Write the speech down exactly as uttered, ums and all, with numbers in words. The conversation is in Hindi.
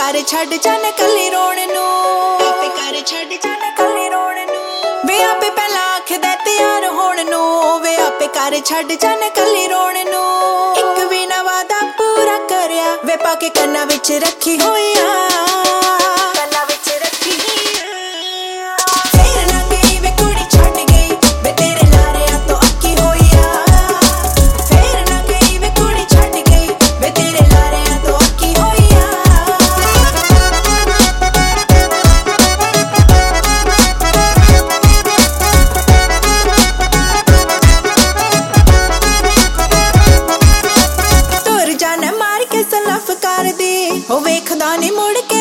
कर छड्ड जाने कल्ली रोण नू, आपे कर छड्ड जाने कल्ली रोण नू, वे आपे पहला आखदे तैयार होण नू, वे आपे कर छड्ड जाने कल्ली रोण नू। इक भी ना वादा पूरा करया वे पाके कन्ना विच रखी होइया, कन्ना विच रखी होइया। फेर ना गई वे कुड़ी छड्ड गई वे तेरे लारियां तो अक्की होइया, फेर ना गई वे कुड़ी छड्ड गई वे तेरे लारियां तो अक्की होइया। तुर जाना मार के सलफ कर दी हो वेखदा नी मुड़ के